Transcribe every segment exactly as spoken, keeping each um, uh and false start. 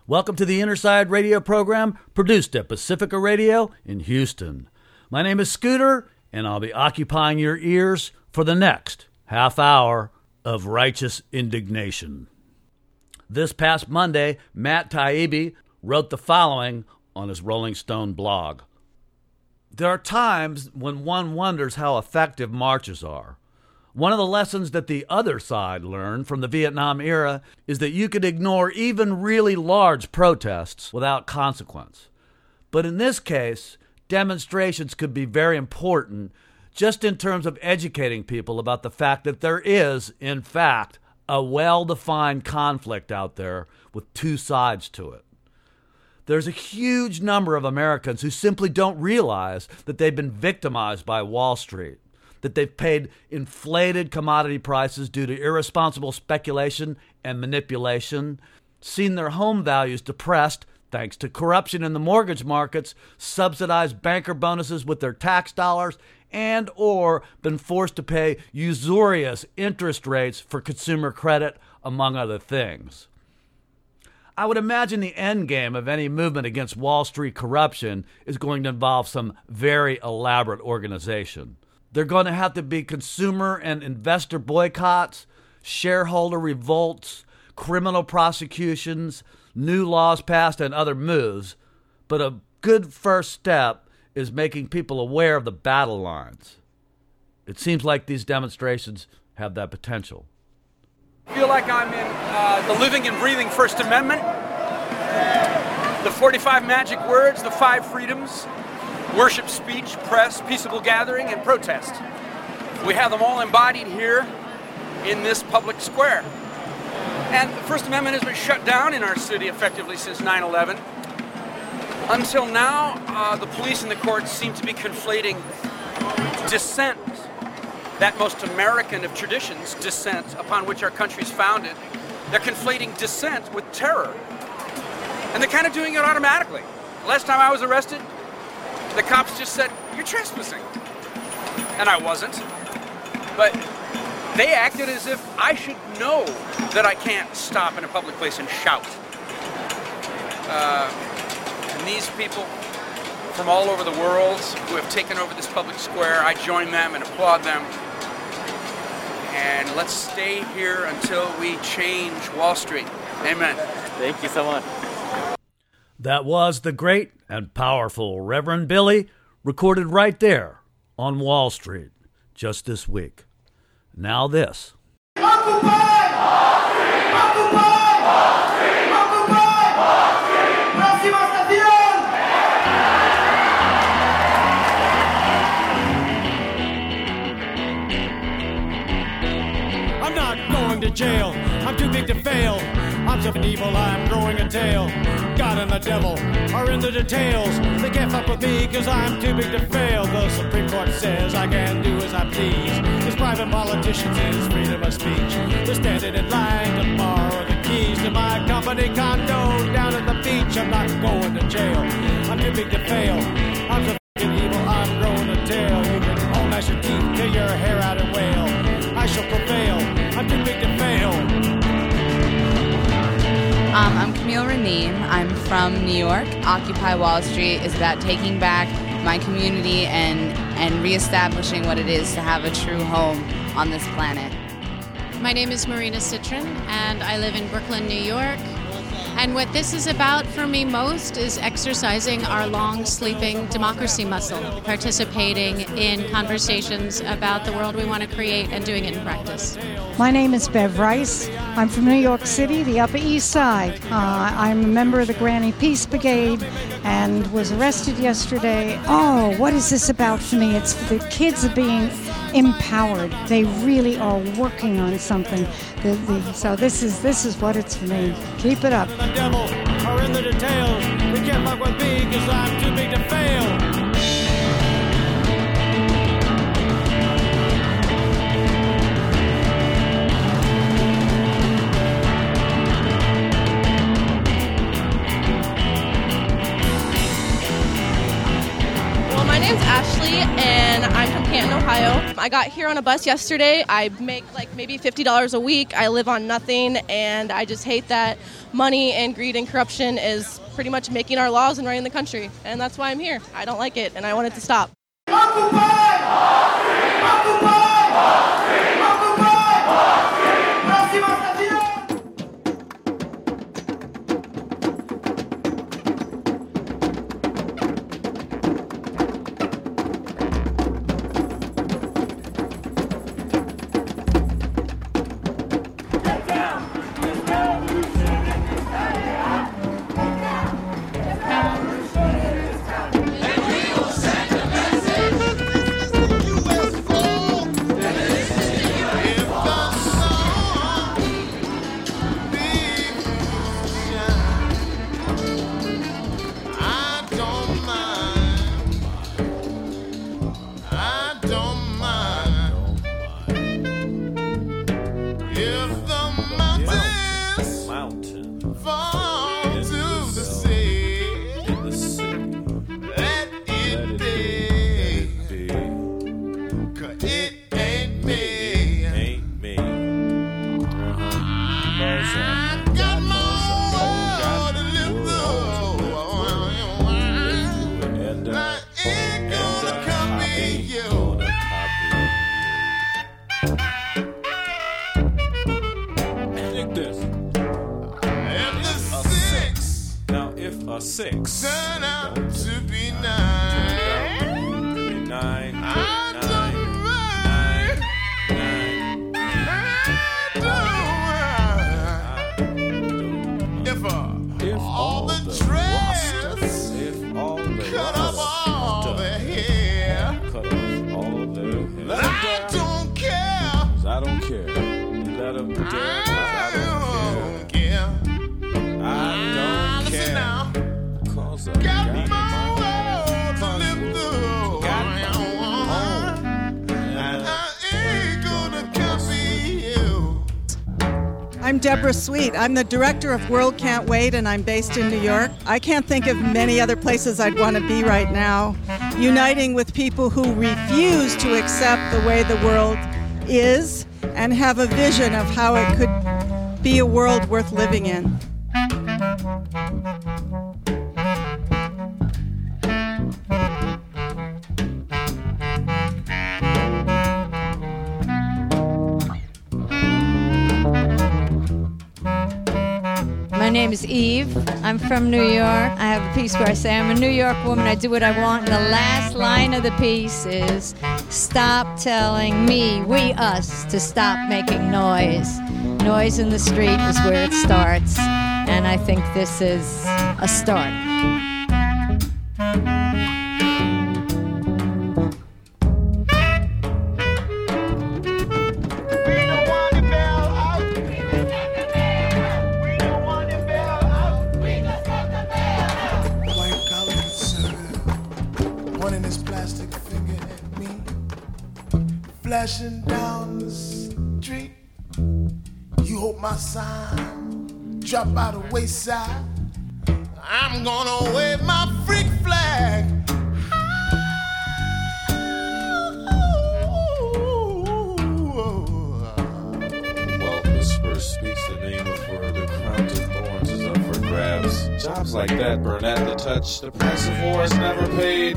Welcome to the Innerside Radio program, produced at Pacifica Radio in Houston. My name is Scooter, and I'll be occupying your ears for the next half hour of righteous indignation. This past Monday, Matt Taibbi wrote the following on his Rolling Stone blog. There are times when one wonders how effective marches are. One of the lessons that the other side learned from the Vietnam era is that you could ignore even really large protests without consequence. But in this case, demonstrations could be very important just in terms of educating people about the fact that there is, in fact, a well-defined conflict out there with two sides to it. There's a huge number of Americans who simply don't realize that they've been victimized by Wall Street, that they've paid inflated commodity prices due to irresponsible speculation and manipulation, seen their home values depressed thanks to corruption in the mortgage markets, subsidized banker bonuses with their tax dollars, and or been forced to pay usurious interest rates for consumer credit, among other things. I would imagine the end game of any movement against Wall Street corruption is going to involve some very elaborate organization. They're going to have to be consumer and investor boycotts, shareholder revolts, criminal prosecutions, new laws passed, and other moves. But a good first step is making people aware of the battle lines. It seems like these demonstrations have that potential. I feel like I'm in uh, the living and breathing First Amendment, the forty-five magic words, the five freedoms, worship, speech, press, peaceable gathering, and protest. We have them all embodied here in this public square. And the First Amendment has been shut down in our city effectively since nine eleven. Until now, uh, the police and the courts seem to be conflating dissent, that most American of traditions, dissent, upon which our country's founded. They're conflating dissent with terror. And they're kind of doing it automatically. Last time I was arrested, the cops just said, "You're trespassing." And I wasn't. But they acted as if I should know that I can't stop in a public place and shout. Uh, and these people from all over the world who have taken over this public square, I join them and applaud them. And let's stay here until we change Wall Street. Amen. Thank you so much. That was the great and powerful Reverend Billy, recorded right there on Wall Street just this week. Now this. Occupy! Wall Street! Occupy! Wall Street! Occupy! Wall Street! Próxima estación! I'm not going to jail. I'm too big to fail. I'm so evil, I'm growing a tail. God and the devil are in the details. They can't fuck with me cause I'm too big to fail. The Supreme Court says I can do as I please. This private politicians is freedom of speech. They're standing in line to borrow the keys to my company condo down at the beach. I'm not going to jail. I'm too big to fail. I'm so fucking evil, I'm growing a tail. You can all gnash your teeth, tear your hair out and wail. I shall prevail. I'm too big to fail. Um, I'm Camille Raneem. I'm from New York. Occupy Wall Street is about taking back my community and, and reestablishing what it is to have a true home on this planet. My name is Marina Citron, and I live in Brooklyn, New York. And what this is about for me most is exercising our long-sleeping democracy muscle, participating in conversations about the world we want to create and doing it in practice. My name is Bev Rice. I'm from New York City, the Upper East Side. Uh, I'm a member of the Granny Peace Brigade and was arrested yesterday. Oh, what is this about for me? It's the kids are being empowered. They really are working on something. The, the, so this is this is what it's for me. Keep it up. The devil are in the details. They can't fuck with me cause I'm too big to fail. My name's Ashley, and I'm from Canton, Ohio. I got here on a bus yesterday. I make like maybe fifty dollars a week. I live on nothing, and I just hate that money and greed and corruption is pretty much making our laws and running the country. And that's why I'm here. I don't like it, and I want it to stop. Occupy! Occupy! Occupy! Próxima estación! Six. Turn out to be nine. To be nine. I Nine. don't Nine. mind. If, uh, If all the roster, dress if all the cut off all roster, the hair, cut off all of their I hair. don't care. 'Cause I don't care. Let them do it. 'Cause I I don't don't care. care. I don't Listen care. now. 'Cause I Got got my my world to live through. Got my own. And I ain't gonna copy you. I'm Deborah Sweet. I'm the director of World Can't Wait, and I'm based in New York. I can't think of many other places I'd want to be right now, uniting with people who refuse to accept the way the world is and have a vision of how it could be a world worth living in. My name is Eve. I'm from New York. I have a piece where I say I'm a New York woman. I do what I want. And the last line of the piece is, stop telling me, we, us, to stop making noise. Noise in the street is where it starts. And I think this is a start. Flashing down the street, you hope my sign drop out of wayside. I'm gonna wave my freak flag. Well, whisper speaks the name of where the crown of thorns is up for grabs. Jobs like that burn at the touch. The price of war is never paid.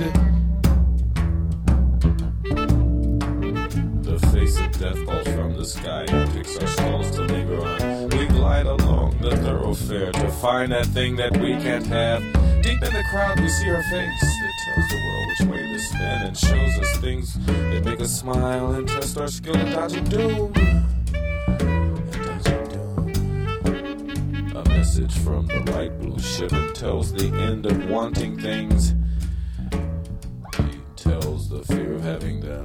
The face of death falls from the sky and picks our skulls to linger on. We glide along the thoroughfare to find that thing that we can't have. Deep in the crowd we see our face that tells the world which way to spin and shows us things that make us smile and test our skill in dodging doom. And dodging doom. A message from the light blue ship that tells the end of wanting things. He tells the fear of having them.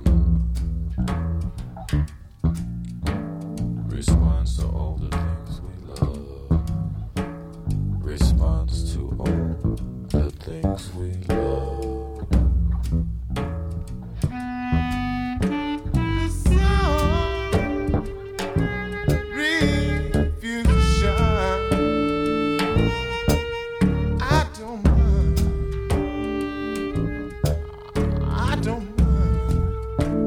Responds to all the things we love. Responds to all the things we love. The sun refuses to shine. I don't mind. I don't mind.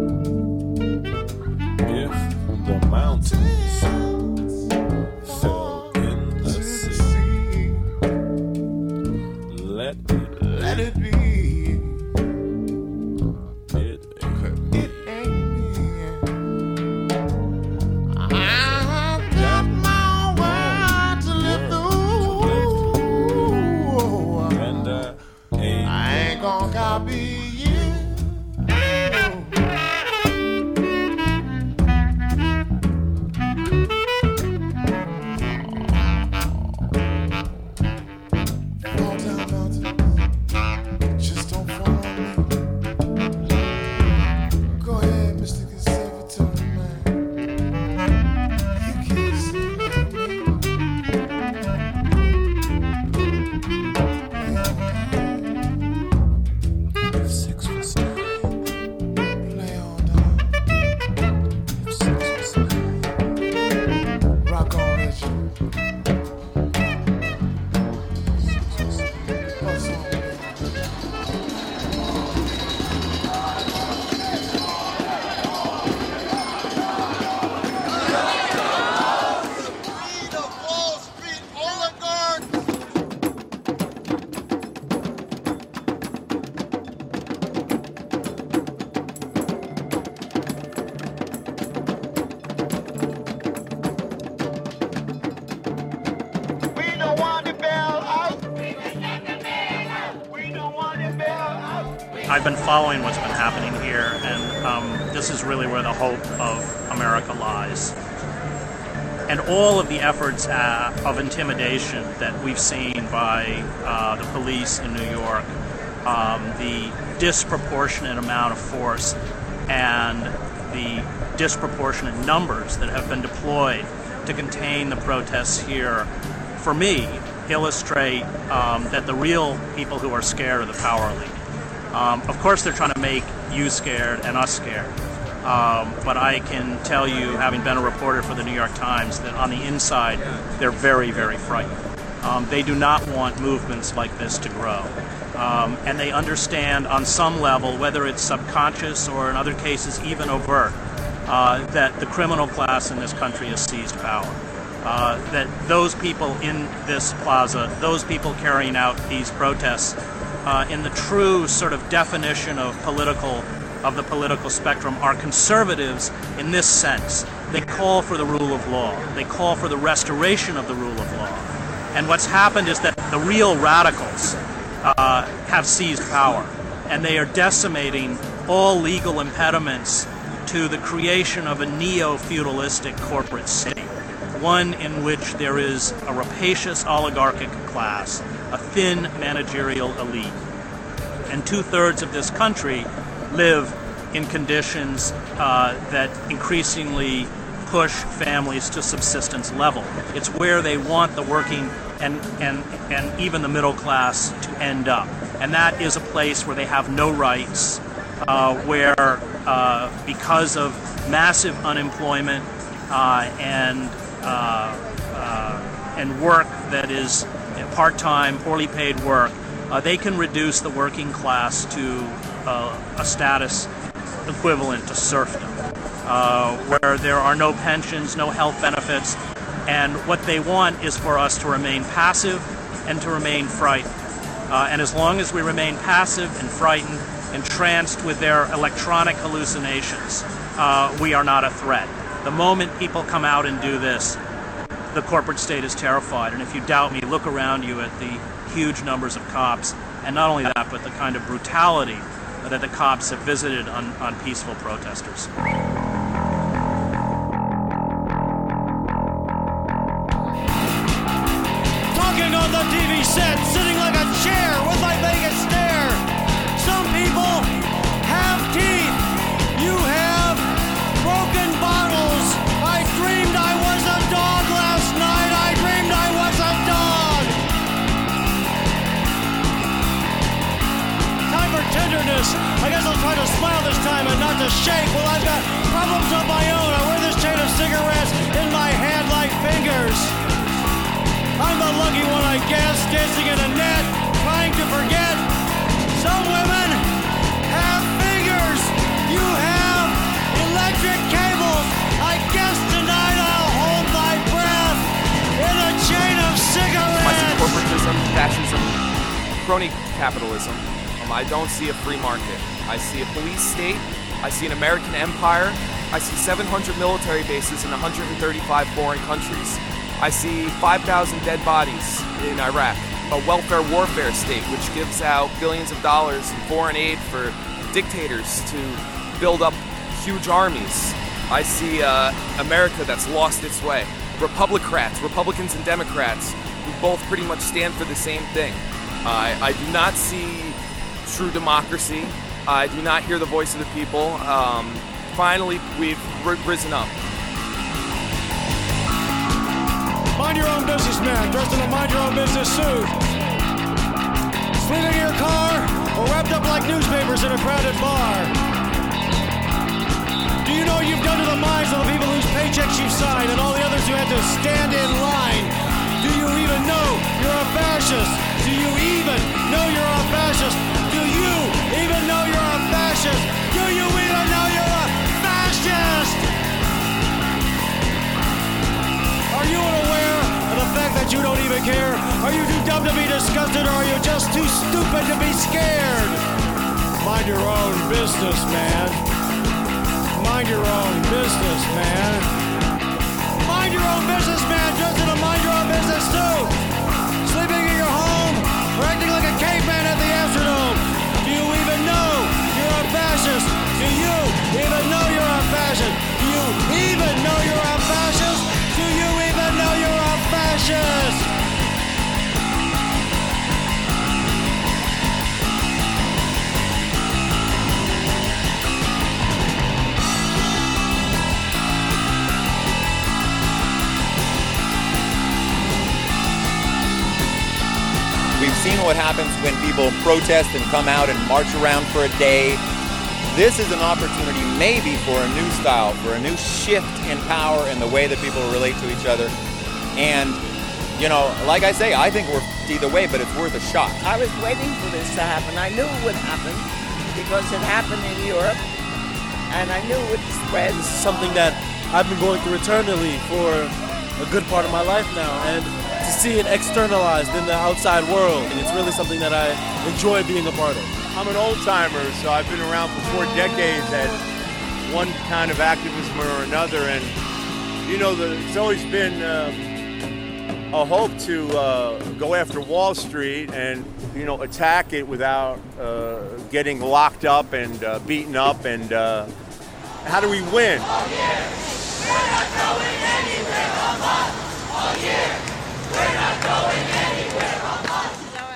let it, let it be. It ain't, it ain't me. I've got my world to live through, and I ain't, I ain't gonna copy you. I've been following what's been happening here, and um, this is really where the hope of America lies. And all of the efforts uh, of intimidation that we've seen by uh, the police in New York, um, the disproportionate amount of force and the disproportionate numbers that have been deployed to contain the protests here, for me, illustrate um, that the real people who are scared are the power elite. Um, of course, they're trying to make you scared and us scared. Um, but I can tell you, having been a reporter for the New York Times, that on the inside, they're very, very frightened. Um, they do not want movements like this to grow. Um, and they understand on some level, whether it's subconscious or in other cases even overt, uh, that the criminal class in this country has seized power. Uh, that those people in this plaza, those people carrying out these protests, Uh, in the true sort of definition of political, of the political spectrum, are conservatives in this sense. They call for the rule of law. They call for the restoration of the rule of law. And what's happened is that the real radicals uh, have seized power, and they are decimating all legal impediments to the creation of a neo-feudalistic corporate state, one in which there is a rapacious oligarchic class, a thin managerial elite. And two-thirds of this country live in conditions uh, that increasingly push families to subsistence level. It's where they want the working and, and, and even the middle class to end up. And that is a place where they have no rights, uh, where uh, because of massive unemployment uh, and, uh, uh, and work that is part-time, poorly paid work, uh, they can reduce the working class to uh, a status equivalent to serfdom, uh, where there are no pensions, no health benefits, and what they want is for us to remain passive and to remain frightened. Uh, and as long as we remain passive and frightened, entranced with their electronic hallucinations, uh, we are not a threat. The moment people come out and do this, the corporate state is terrified. And if you doubt me, look around you at the huge numbers of cops, and not only that, but the kind of brutality that the cops have visited on, on peaceful protesters. Talking on the T V set, sitting like a chair with my vacant stare. Some people have teeth. You have broken bottles. I dreamed I was a dog last night. I dreamed I was a dog. Time for tenderness. I guess I'll try to smile this time and not to shake. Well, I've got problems of my own. I wear this chain of cigarettes in my hand like fingers. I'm the lucky one, I guess, dancing in a net, trying to forget. Some women have fingers. You have electric cables. I guess tonight I'll hold my breath in a chain of cigarettes. Much corporatism, fascism, crony capitalism. Um, I don't see a free market. I see a police state. I see an American empire. I see seven hundred military bases in one hundred thirty-five foreign countries. I see five thousand dead bodies in Iraq. A welfare warfare state which gives out billions of dollars in foreign aid for dictators to build up huge armies. I see uh, America that's lost its way. Republicrats, Republicans and Democrats, who both pretty much stand for the same thing. Uh, I do not see true democracy. I do not hear the voice of the people. Um, finally, we've r- risen up. Mind your own business, man, dressed in a mind your own business suit. Sleeping in your car or wrapped up like newspapers in a crowded bar. Do you know what you've done to the minds of the people whose paychecks you've signed and all the others who had to stand in line? Do you even know you're a fascist? Do you even know you're a fascist? Do you even know you're a fascist? Do you even know you're a fascist? Are you unaware of the fact that you don't even care? Are you too dumb to be disgusted, or are you just too stupid to be scared? Mind your own business, man. Mind your own business, man. Mind your own business, man. Dressed in a mind your own business suit. Sleeping in your home or acting like a caveman at the Astrodome. Do you even know you're a fascist? Do you even know you're a fascist? Do you even know you're a fascist? Do you even know you're a fascist? We've seen what happens when people protest and come out and march around for a day. This is an opportunity maybe for a new style, for a new shift in power and the way that people relate to each other. And, you know, like I say, I think we're either way, but it's worth a shot. I was waiting for this to happen. I knew it would happen because it happened in Europe, and I knew it would spread. This is something that I've been going through eternally for a good part of my life now, and to see it externalized in the outside world, and it's really something that I enjoy being a part of. I'm an old-timer, so I've been around for four decades at one kind of activism or another, and, you know, the, it's always been um, a hope to uh, go after Wall Street and, you know, attack it without uh, getting locked up and uh, beaten up, and uh, how do we win? Oh, yeah. We're not going anywhere, Hamas. Oh, yeah. We're not going anywhere, Hamas.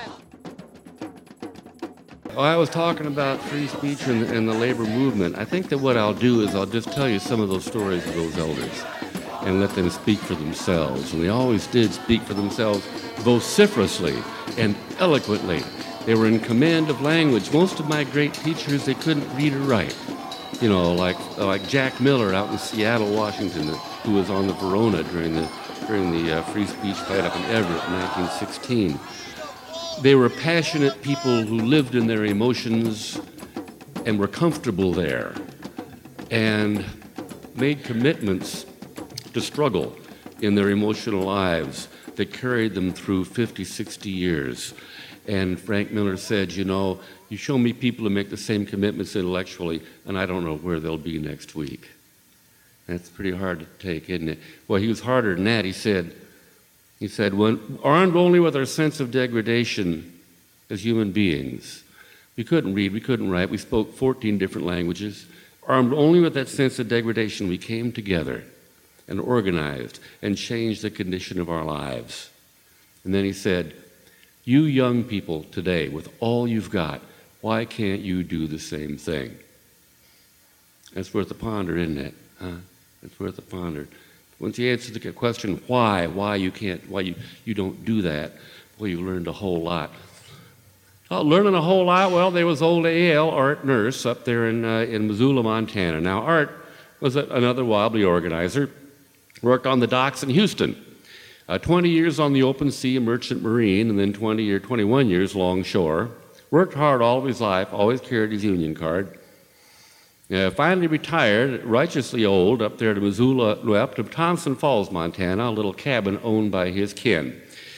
Oh, I was talking about free speech and, and the labor movement. I think that what I'll do is I'll just tell you some of those stories of those elders and let them speak for themselves. And they always did speak for themselves vociferously and eloquently. They were in command of language. Most of my great teachers, they couldn't read or write. You know, like like Jack Miller out in Seattle, Washington, who was on the Verona during the during the uh, free speech fight up in Everett in nineteen sixteen. They were passionate people who lived in their emotions and were comfortable there and made commitments to struggle in their emotional lives that carried them through fifty, sixty years. And Frank Miller said, you know, you show me people who make the same commitments intellectually, and I don't know where they'll be next week. That's pretty hard to take, isn't it? Well, he was harder than that. He said, he said, when armed only with our sense of degradation as human beings, we couldn't read, we couldn't write, we spoke fourteen different languages. Armed only with that sense of degradation, we came together and organized and changed the condition of our lives. And then he said, you young people today, with all you've got, why can't you do the same thing? That's worth a ponder, isn't it? Huh? It's worth a ponder. Once you answer the question, why, why you can't, why you, you don't do that, well, you learned a whole lot. Oh, learning a whole lot, well, there was old A L, Art Nurse, up there in, uh, in Missoula, Montana. Now, Art was a, another wobbly organizer, worked on the docks in Houston. Uh, twenty years on the open sea, merchant marine, and then twenty or twenty-one years longshore. Worked hard all of his life, always carried his union card. Uh, finally retired, righteously old, up there to Missoula, up to Thompson Falls, Montana, a little cabin owned by his kin.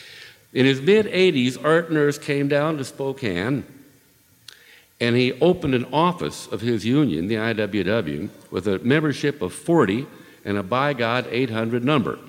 In his mid-eighties, Art Nurse came down to Spokane, and he opened an office of his union, the I W W, with a membership of forty and a by God eight hundred number.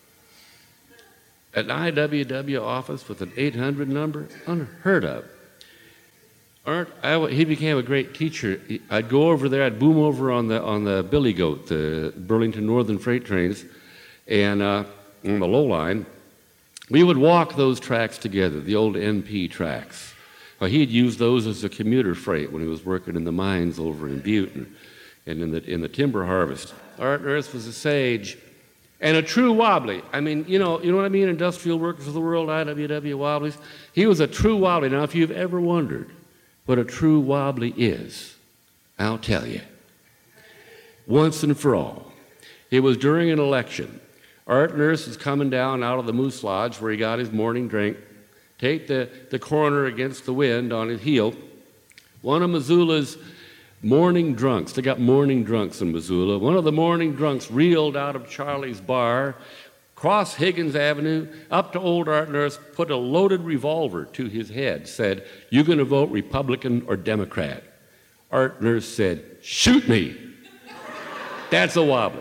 An I W W office with an eight hundred number? Unheard of. Art, I, he became a great teacher. I'd go over there, I'd boom over on the on the Billy Goat, the Burlington Northern Freight trains, and uh, on the low line, we would walk those tracks together, the old N P tracks. Well, he'd use those as a commuter freight when he was working in the mines over in Butte and, and in the in the timber harvest. Art Nurse was a sage and a true wobbly. I mean, you know, you know what I mean? Industrial Workers of the World, I W W wobblies. He was a true wobbly. Now, if you've ever wondered what a true wobbly is, I'll tell you. Once and for all, it was during an election. Art Nurse is coming down out of the Moose Lodge where he got his morning drink, take the, the corner against the wind on his heel. One of Missoula's morning drunks, they got morning drunks in Missoula, one of the morning drunks reeled out of Charlie's bar, crossed Higgins Avenue, up to old Art Nurse, put a loaded revolver to his head, said, "You going to vote Republican or Democrat?" Art Nurse said, "Shoot me." That's a wobbly.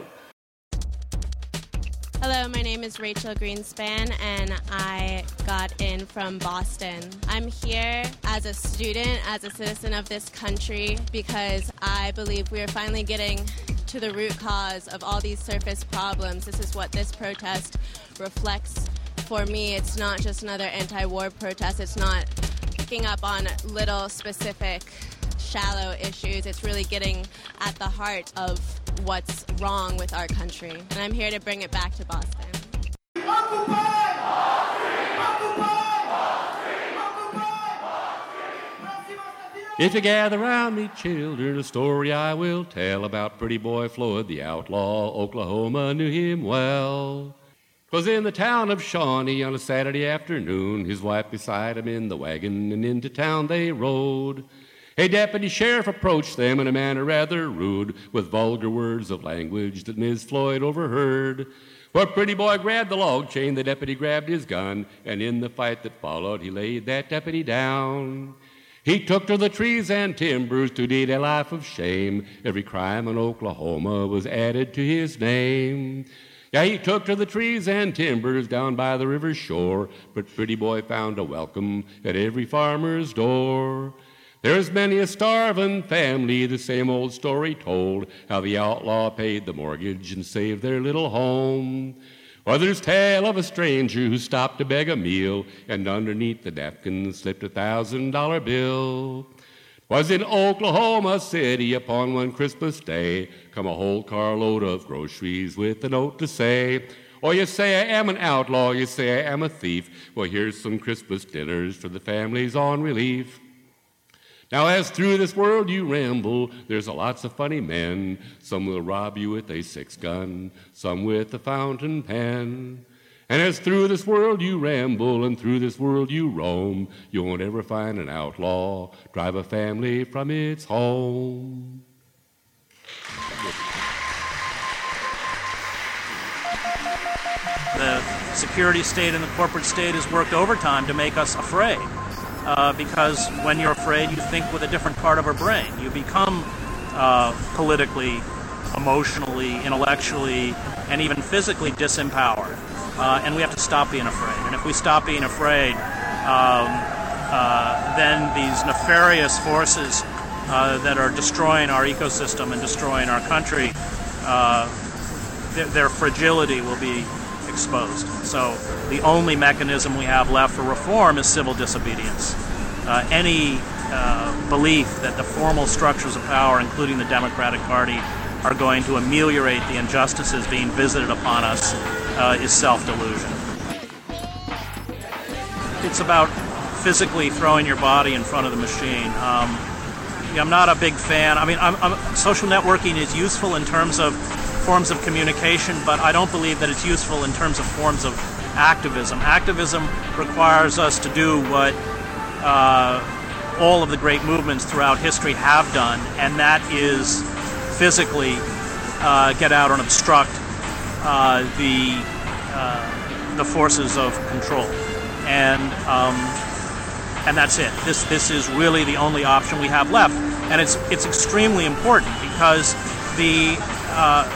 Hello, my name is Rachel Greenspan, and I got in from Boston. I'm here as a student, as a citizen of this country, because I believe we are finally getting to the root cause of all these surface problems. This is what this protest reflects for me. It's not just another anti-war protest. It's not picking up on little specific shallow issues. It's really getting at the heart of what's wrong with our country. And I'm here to bring it back to Boston. If you gather round me, children, a story I will tell about Pretty Boy Floyd, the outlaw. Oklahoma knew him well. 'Twas in the town of Shawnee on a Saturday afternoon, his wife beside him in the wagon, and into town they rode. A deputy sheriff approached them in a manner rather rude, with vulgar words of language that Miss Floyd overheard. Well, Pretty Boy grabbed the log chain, the deputy grabbed his gun, and in the fight that followed, he laid that deputy down. He took to the trees and timbers to lead a life of shame. Every crime in Oklahoma was added to his name. Yeah, he took to the trees and timbers down by the river's shore, but Pretty Boy found a welcome at every farmer's door. There's many a starving family, the same old story told, how the outlaw paid the mortgage and saved their little home. Or there's tale of a stranger who stopped to beg a meal, and underneath the napkin slipped a thousand dollar bill. 'Twas in Oklahoma City upon one Christmas day, come a whole carload of groceries with a note to say, "Oh, you say I am an outlaw, you say I am a thief. Well, here's some Christmas dinners for the families on relief." Now, as through this world you ramble, there's a lots of funny men. Some will rob you with a six-gun, some with a fountain pen. And as through this world you ramble and through this world you roam, you won't ever find an outlaw drive a family from its home. The security state and the corporate state has worked overtime to make us afraid. Uh, because when you're afraid, you think with a different part of our brain. You become uh, politically, emotionally, intellectually, and even physically disempowered. Uh, and we have to stop being afraid. And if we stop being afraid, um, uh, then these nefarious forces uh, that are destroying our ecosystem and destroying our country, uh, th- their fragility will be exposed. So the only mechanism we have left for reform is civil disobedience. Uh, any uh, belief that the formal structures of power, including the Democratic Party, are going to ameliorate the injustices being visited upon us uh, is self-delusion. It's about physically throwing your body in front of the machine. Um, I'm not a big fan. I mean, I'm, I'm, social networking is useful in terms of forms of communication, but I don't believe that it's useful in terms of forms of activism. Activism requires us to do what uh, all of the great movements throughout history have done, and that is physically uh, get out and obstruct uh, the uh, the forces of control. and um, and that's it. This this is really the only option we have left, and it's it's extremely important because the uh,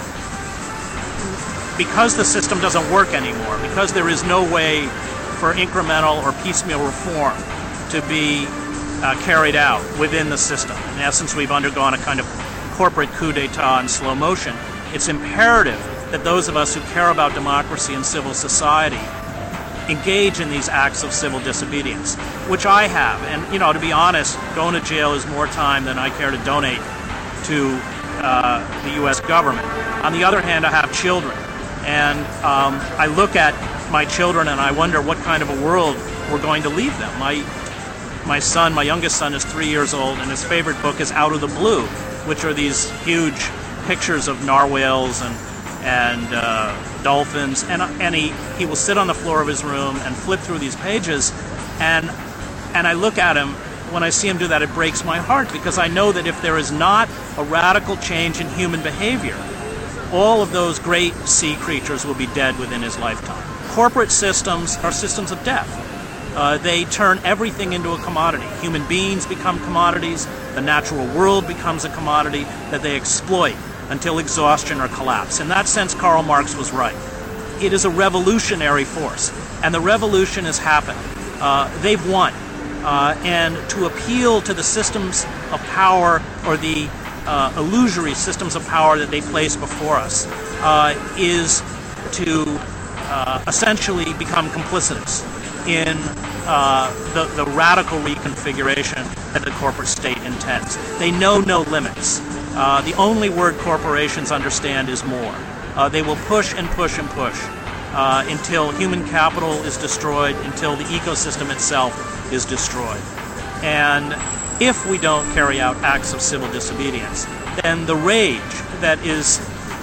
because the system doesn't work anymore, because there is no way for incremental or piecemeal reform to be uh, carried out within the system. In essence, we've undergone a kind of corporate coup d'etat in slow motion. It's imperative that those of us who care about democracy and civil society engage in these acts of civil disobedience, which I have. And, you know, to be honest, going to jail is more time than I care to donate to uh, the U S government. On the other hand, I have children, and um, I look at my children and I wonder what kind of a world we're going to leave them. My, my son, my youngest son, is three years old, and his favorite book is Out of the Blue, which are these huge pictures of narwhals and and uh, dolphins, and and he, he will sit on the floor of his room and flip through these pages, and and I look at him. When I see him do that, it breaks my heart, because I know that if there is not a radical change in human behavior, all of those great sea creatures will be dead within his lifetime. Corporate systems are systems of death. Uh, they turn everything into a commodity. Human beings become commodities. The natural world becomes a commodity that they exploit until exhaustion or collapse. In that sense, Karl Marx was right. It is a revolutionary force, and the revolution has happened. Uh, they've won. Uh, and to appeal to the systems of power, or the uh, illusory systems of power that they place before us, uh, is to uh, essentially become complicitous in uh, the, the radical reconfiguration that the corporate state intends. They know no limits. Uh, the only word corporations understand is more. Uh, they will push and push and push uh, until human capital is destroyed, until the ecosystem itself is destroyed. And if we don't carry out acts of civil disobedience, then the rage that is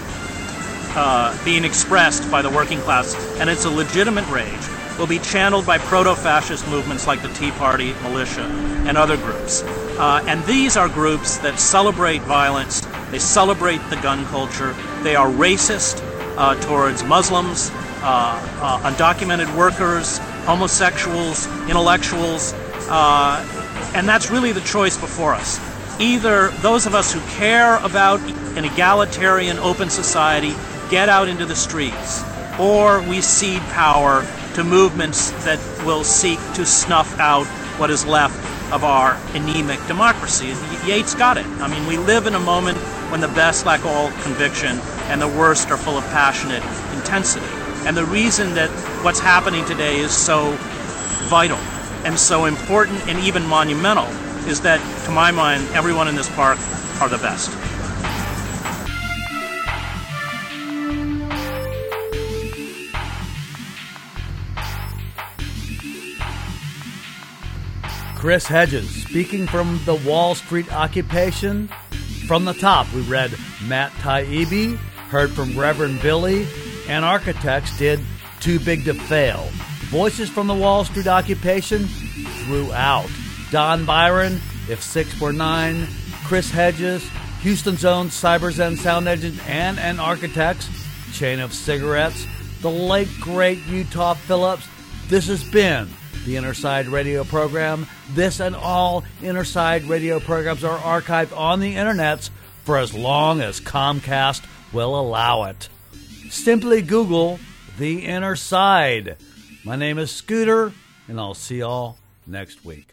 uh, being expressed by the working class, and it's a legitimate rage, will be channeled by proto-fascist movements like the Tea Party, militia, and other groups. Uh, and these are groups that celebrate violence, they celebrate the gun culture, they are racist uh, towards Muslims, uh, uh, undocumented workers, homosexuals, intellectuals, uh, and that's really the choice before us. Either those of us who care about an egalitarian, open society get out into the streets, or we cede power to movements that will seek to snuff out what is left of our anemic democracy. Yeats got it. I mean, we live in a moment when the best lack all conviction and the worst are full of passionate intensity. And the reason that what's happening today is so vital and so important and even monumental is that, to my mind, everyone in this park are the best. Chris Hedges, speaking from the Wall Street occupation. From the top, we read Matt Taibbi, heard from Reverend Billy, and Architects did Too Big to Fail. Voices from the Wall Street occupation throughout. Don Byron, If Six Were Nine, Chris Hedges, Houston's own Cyber Zen Sound Engine, and an Architects, Chain of Cigarettes, the late, great Utah Phillips. This has been the Innerside Radio program. This and all Innerside Radio programs are archived on the internets for as long as Comcast will allow it. Simply Google The Inner Side. My name is Scooter, and I'll see y'all next week.